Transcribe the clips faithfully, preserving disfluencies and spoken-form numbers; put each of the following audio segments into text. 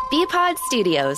B-Pod Studios.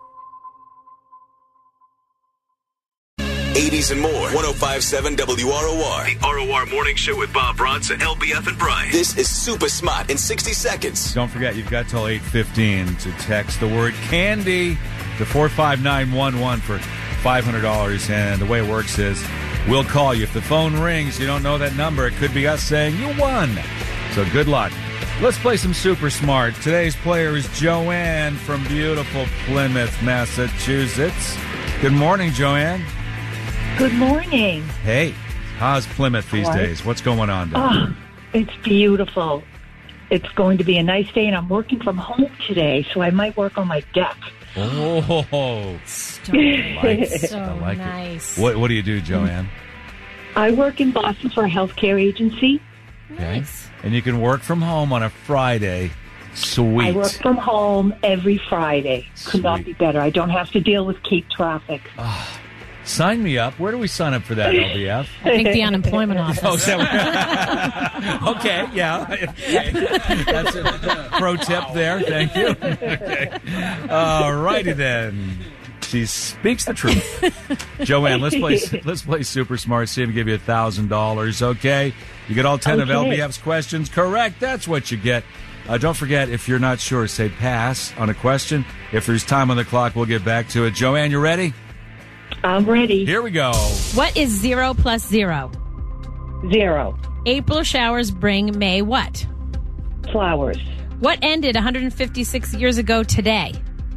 eighties and more. one oh five point seven W R O R. The R O R Morning Show with Bob Bronson, L B F, and Brian. This is Super Smart in sixty seconds. Don't forget, you've got till eight fifteen to text the word candy to four five nine one one for five hundred dollars. And the way it works is we'll call you. If the phone rings, you don't know that number, it could be us saying you won. So good luck. Let's play some Super Smart. Today's player is Joanne from beautiful Plymouth, Massachusetts. Good morning, Joanne. Good morning. Hey, how's Plymouth these All right. days? What's going on down Oh, there? it's beautiful. It's going to be a nice day, and I'm working from home today, so I might work on my deck. Oh, So, I like it. so I like nice. it. What, what do you do, Joanne? I work in Boston for a healthcare agency. Nice. And you can work from home on a Friday. Sweet. I work from home every Friday. Could not Sweet. be better. I don't have to deal with Cape traffic. Sign me up. Where do we sign up for that, L B F? I think the unemployment office. Oh, is that what- okay, yeah. Okay. That's a pro tip there. Thank you. Okay. All righty then. She speaks the truth. Joanne, let's play let's play Super Smart. See if we give you a thousand dollars, okay? You get all ten of Okay. L B F's questions correct. That's what you get. Uh, don't forget, if you're not sure, say pass on a question. If there's time on the clock, we'll get back to it. Joanne, you ready? I'm ready. Here we go. What is zero plus zero? Zero. April showers bring May what? Flowers. What ended one hundred fifty-six years ago today?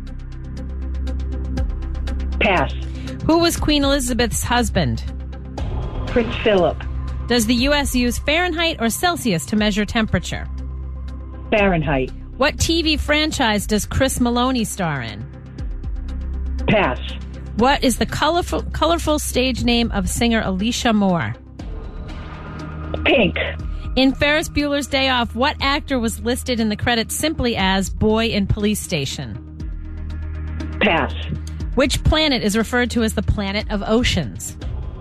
Pass. Who was Queen Elizabeth's husband? Prince Philip. Does the U S use Fahrenheit or Celsius to measure temperature? Fahrenheit. What T V franchise does Chris Maloney star in? Pass. What is the colorful, colorful stage name of singer Alicia Moore? Pink. In Ferris Bueller's Day Off, what actor was listed in the credits simply as Boy in Police Station? Pass. Which planet is referred to as the planet of oceans?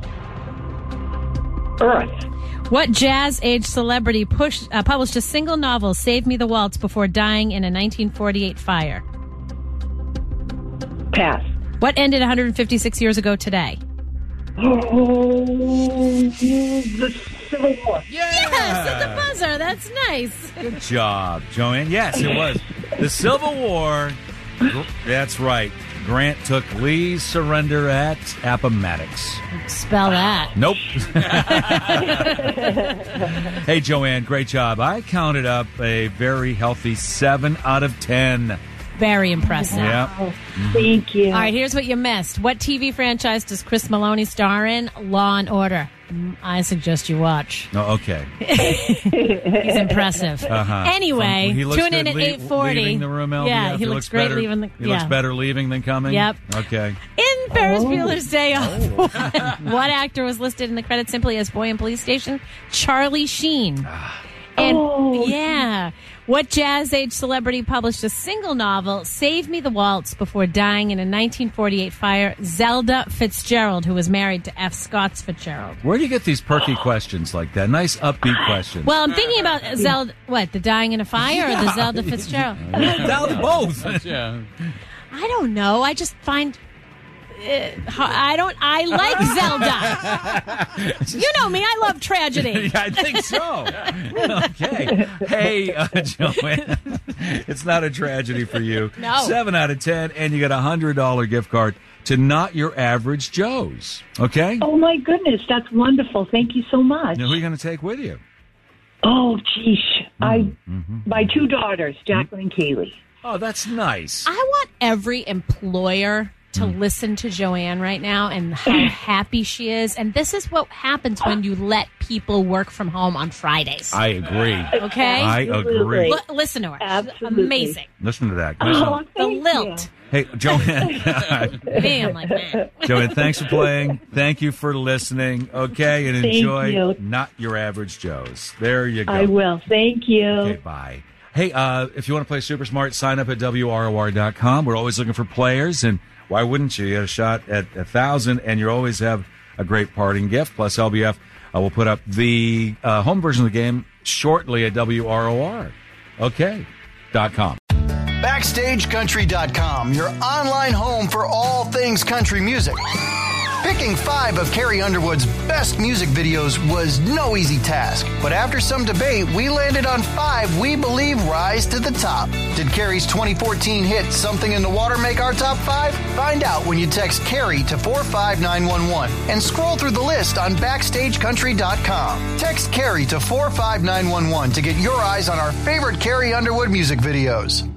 Earth. What jazz-age celebrity pushed, uh, published a single novel, Save Me the Waltz, before dying in a nineteen forty-eight fire? Pass. What ended one hundred fifty-six years ago today? Oh, the Civil War. Yes, at the buzzer. That's nice. Good job, Joanne. Yes, it was. The Civil War. That's right. Grant took Lee's surrender at Appomattox. Spell that. Nope. Hey, Joanne, great job. I counted up a very healthy seven out of ten. Very impressive. Yeah. Oh, thank you. All right, here's what you missed. What T V franchise does Chris Maloney star in? Law and Order. Mm, I suggest you watch. Oh, okay. He's impressive. Uh-huh. Anyway, From- he looks tune in good at lea- eight forty. Leaving the room, L B F? Yeah, he, looks, great better, leaving the He yeah. looks better leaving than coming? Yep. Okay. In Ferris Bueller's Day Off, what actor was listed in the credits simply as Boy in Police Station? Charlie Sheen. And Oh. yeah, what jazz-age celebrity published a single novel, Save Me the Waltz, before dying in a nineteen forty-eight fire? Zelda Fitzgerald, who was married to F. Scott Fitzgerald. Where do you get these perky questions like that? Nice upbeat questions. Well, I'm thinking about Zelda, what, the dying in a fire or the Zelda Fitzgerald? Down both. Yeah. I don't know. I just find... Uh, I don't. I like Zelda. You know me. I love tragedy. Yeah, I think so. Okay. Hey, uh, Joanne, it's not a tragedy for you. No. Seven out of ten, and you get a hundred dollar gift card to Not Your Average Joe's. Okay. Oh, my goodness. That's wonderful. Thank you so much. Now, who are you going to take with you? Oh, geez. I, Mm-hmm. my two daughters, Jacqueline and Kaylee. Oh, that's nice. I want every employer to listen to Joanne right now and how happy she is. And this is what happens when you let people work from home on Fridays. I agree. Okay? I agree. L- listen to her. She's Absolutely. amazing. Listen to that. Oh, The thank lilt. Hey, Joanne. Me, I'm like, man. Joanne, thanks for playing. Thank you for listening. Okay, and Thank enjoy you. Not Your Average Joe's. There you go. I will. Thank you. Okay, bye. Hey, uh, if you want to play Super Smart, sign up at W R O R dot com. We're always looking for players, and why wouldn't you? You get a shot at a thousand, and you always have a great parting gift. Plus, L B F uh, will put up the uh, home version of the game shortly at W R O R. Okay, dot com. Back Backstage Country dot com, your online home for all things country music. Picking five of Carrie Underwood's best music videos was no easy task, but after some debate, we landed on five we believe rise to the top. Did Carrie's twenty fourteen hit Something in the Water make our top five? Find out when you text Carrie to four five nine one one and scroll through the list on Backstage Country dot com. Text Carrie to four five nine one one to get your eyes on our favorite Carrie Underwood music videos.